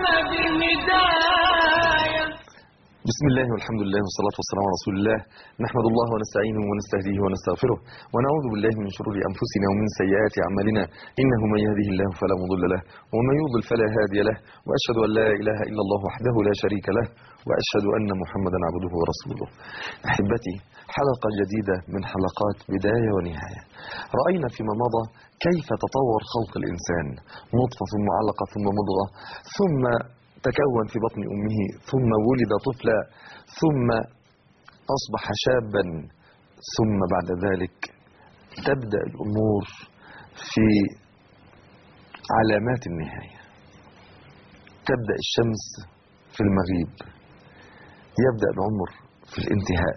بسم الله والحمد لله والصلاة والسلام على رسول الله. نحمد الله ونستعينه ونستهديه ونستغفره ونعوذ بالله من شرور أنفسنا ومن سيئات أعمالنا، إنه من يهده الله فلا مضل له ومن يضلل فلا هادي له، وأشهد أن لا إله إلا الله وحده لا شريك له، وأشهد أن محمدا عبده ورسوله. أحبتي، حلقة جديدة من حلقات بداية ونهاية. رأينا فيما مضى كيف تطور خلق الإنسان، نطفة ثم علقة ثم مضغة، ثم تكون في بطن أمه، ثم ولد طفلا، ثم أصبح شابا، ثم بعد ذلك تبدأ الأمور في علامات النهاية. تبدأ الشمس في المغيب، يبدأ العمر في الانتهاء.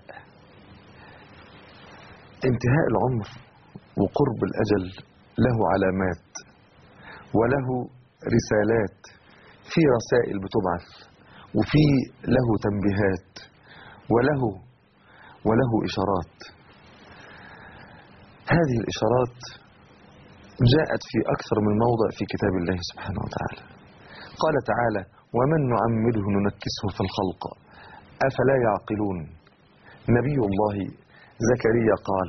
انتهاء العمر وقرب الأجل له علامات وله رسالات، في رسائل بتبعث وفي له تنبيهات وله إشارات. هذه الإشارات جاءت في أكثر من موضع في كتاب الله سبحانه وتعالى. قال تعالى: ومن نعمره ننكسه في الخلق أفلا يعقلون. نبي الله زكريا قال: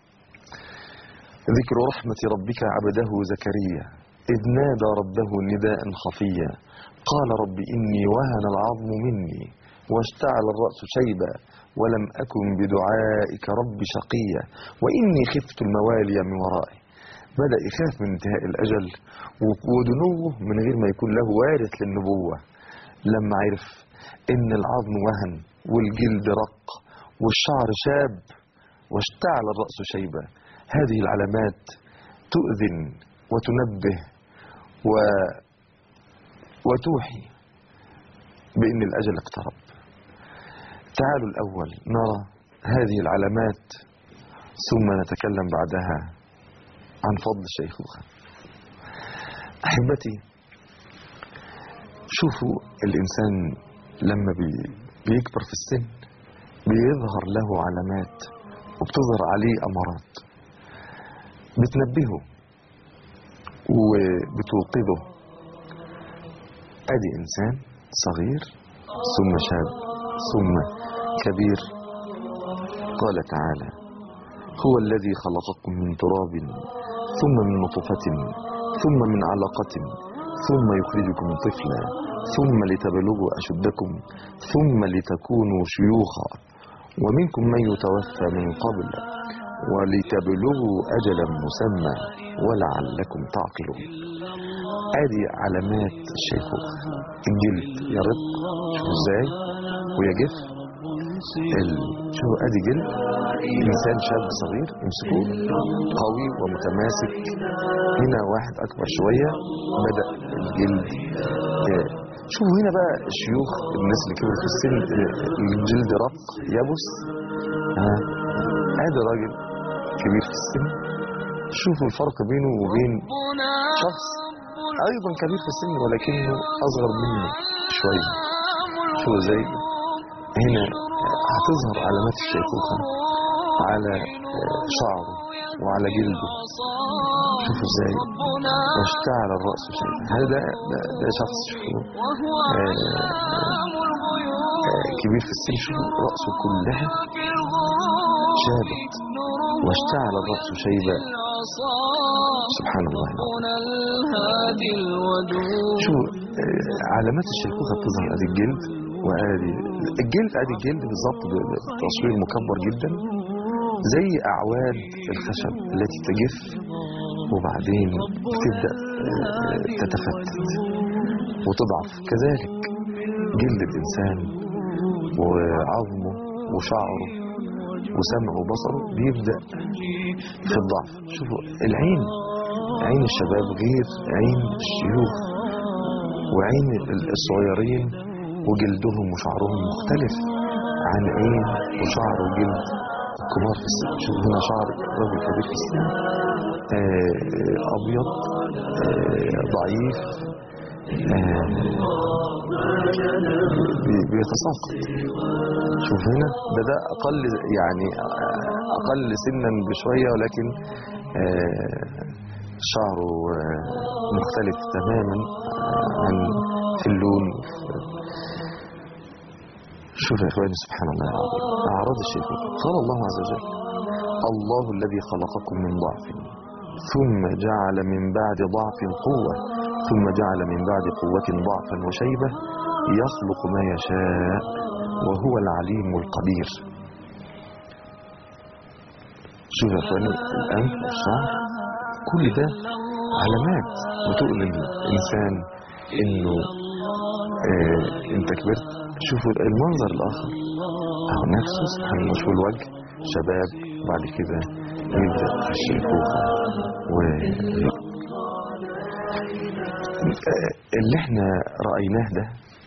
ذكر رحمة ربك عبده زكريا إذ نادى ربه نداء خفيا قال رب إني وهن العظم مني واشتعل الرأس شيبا ولم أكن بدعائك رب شقيا وإني خفت الموالي من ورائي. بدأ يخاف من انتهاء الأجل ودنوه من غير ما يكون له وارث للنبوة. لما عرف إن العظم وهن والجلد رق والشعر شاب واشتعل الرأس شيبا، هذه العلامات تؤذن وتنبه وتوحي بأن الأجل اقترب. تعالوا الأول نرى هذه العلامات ثم نتكلم بعدها عن فضل الشيخوخة. أحبتي، شوفوا الإنسان لما بيكبر في السن بيظهر له علامات وبتظهر عليه أمارات بتنبهه وبتوقظه. ادي انسان صغير ثم شاب ثم كبير. قال تعالى: هو الذي خلقكم من تراب ثم من نطفة ثم من علقة ثم يخرجكم طفلا ثم لتبلغوا أشدكم ثم لتكونوا شيوخا ومنكم من يتوفى من قبل ولتبلغوا أجلا مسمى ولعلكم تعقلون. ادي علامات الشيخوخة. الجلد يرق، شوفوا ازاي، ويجف. شوفوا ادي جلد انسان شاب صغير يمسكوه قوي ومتماسك. هنا واحد اكبر شوية بدأ الجلد. شوفوا هنا بقى الشيوخ، الناس اللي كبروا في السن الجلد رق يبس. ادي راجل كبير في السن. شوفوا الفرق بينه وبين شخص ايضا كبير في السن ولكنه اصغر منه شوية. شوفوا ازاي هنا هتظهر علامات الشيخوخة على شعره وعلى جلده. شوفوا ازاي واشتعل الرأس شيء. هذا ده شخص شوفوا كبير في السن. شوفوا رأسه كلها شابت واشتعل الرأس شيبا. سبحان الله. شو علامات الشيخوخة بتظهر؟ ادي الجلد وادي الجلد بالظبط بتصوير مكبر جدا زي اعواد الخشب التي تجف وبعدين تبدأ تتفتت وتضعف. كذلك جلد الانسان وعظمه وشعره وسمعه وبصره بيبدأ في الضعف. شوفوا العين، عين الشباب غير عين الشيوخ، وعين الصغيرين وجلدهم وشعرهم مختلف عن عين وشعر وجلد الكبار في السن. شوفوا هنا شعر رجل كبير في السن أبيض ضعيف بيتساقط. شوف هنا ده أقل، يعني أقل سنا بشوية، ولكن شعره مختلف تماما عن في اللون. شوف يا إخواني سبحان الله العظيم، أعراض الشيطان. قال الله عز وجل: الله الذي خلقكم من ضعف ثم جعل من بعد ضعف قوة ثم جعل من بعد قوة ضعفا وشيبة يخلق ما يشاء وهو العليم القدير. شوف يا اخواني، الأنف والشعر كل ده علامات بتقول للإنسان إنه أنت كبرت. شوفوا المنظر الآخر أهو نفسه سبحان الله. شوفوا الوجه شباب، بعد كده يبدأ في الشيخوخة اللي احنا رأيناه ده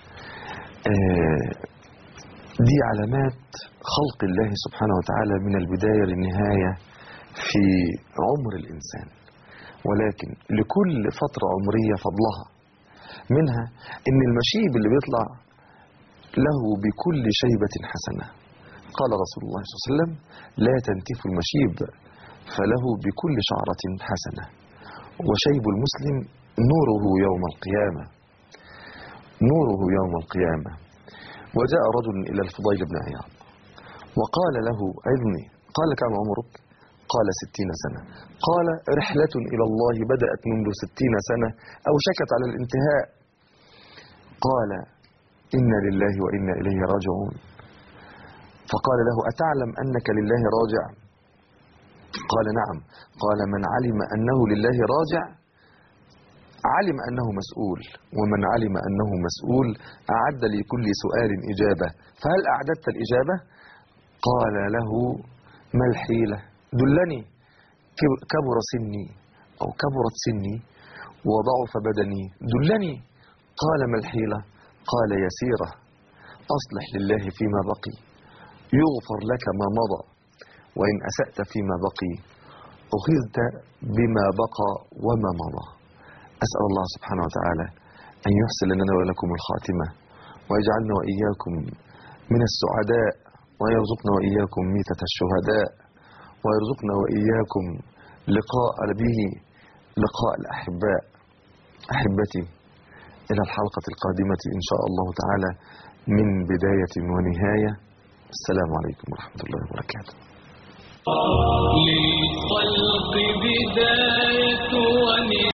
دي علامات خلق الله سبحانه وتعالى من البداية للنهاية في عمر الإنسان، ولكن لكل فترة عمرية فضلها. منها إن المشيب اللي بيطلع له بكل شيبة حسنة. قال رسول الله صلى الله عليه وسلم: لا تنتف المشيب فله بكل شعرة حسنة، وشيب المسلم نوره يوم القيامة، نوره يوم القيامة. وجاء رجل إلى الفضيل بن عياض وقال له: علمي. قال: كم عمرك؟ قال: 60 سنة. قال: رحلة إلى الله بدأت منذ 60 سنة أو شكت على الانتهاء. قال: إنا لله وإنا إليه راجعون. فقال له: أتعلم أنك لله راجع؟ قال: نعم. قال: من علم أنه لله راجع علم أنه مسؤول، ومن علم أنه مسؤول أعد لكل سؤال إجابة، فهل أعددت الإجابة؟ قال له: ما الحيلة؟ دلني. كبر سني أو كبرت سني وضعف بدني، دلني. قال: ما الحيلة؟ قال: يسيرة، أصلح لله فيما بقي يغفر لك ما مضى، وإن أسأت فيما بقي أخذت بما بقى وما مضى. أسأل الله سبحانه وتعالى أن يحسن لنا ولكم الخاتمة، ويجعلنا وإياكم من السعداء، ويرزقنا وإياكم ميتة الشهداء، ويرزقنا وإياكم لقاء به لقاء الأحباء. أحبتي، إلى الحلقة القادمة إن شاء الله تعالى من بداية ونهاية. السلام عليكم ورحمة الله وبركاته. للخلق بداية